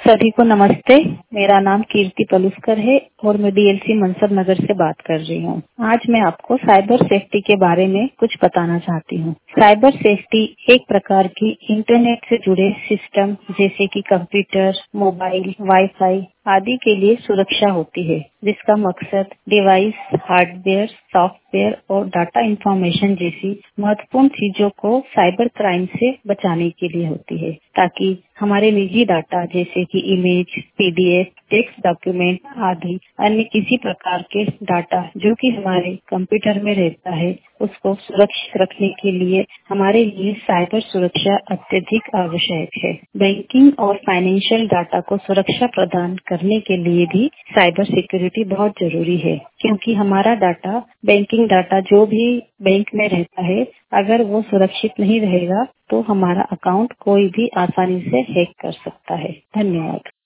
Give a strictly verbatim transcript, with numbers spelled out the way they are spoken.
सभी को नमस्ते। मेरा नाम कीर्ति पलुस्कर है और मैं डीएलसी मनसब नगर से बात कर रही हूँ। आज मैं आपको साइबर सेफ्टी के बारे में कुछ बताना चाहती हूँ। साइबर सेफ्टी एक प्रकार की इंटरनेट से जुड़े सिस्टम जैसे कि कंप्यूटर, मोबाइल, वाईफाई आदि के लिए सुरक्षा होती है, जिसका मकसद डिवाइस, हार्डवेयर, सॉफ्टवेयर और डाटा इंफॉर्मेशन जैसी महत्वपूर्ण चीजों को साइबर क्राइम से बचाने के लिए होती है, ताकि हमारे निजी डाटा जैसे कि इमेज, पीडीएफ, टेक्स्ट डॉक्यूमेंट आदि अन्य किसी प्रकार के डाटा जो कि हमारे कंप्यूटर में रहता है, उसको सुरक्षित रखने के लिए हमारे लिए साइबर सुरक्षा अत्यधिक आवश्यक है। बैंकिंग और फाइनेंशियल डाटा को सुरक्षा प्रदान करने के लिए भी साइबर सिक्योरिटी बहुत जरूरी है, क्योंकि हमारा डाटा, बैंकिंग डाटा जो भी बैंक में रहता है, अगर वो सुरक्षित नहीं रहेगा तो हमारा अकाउंट कोई भी आसानी से हैक कर सकता है। धन्यवाद।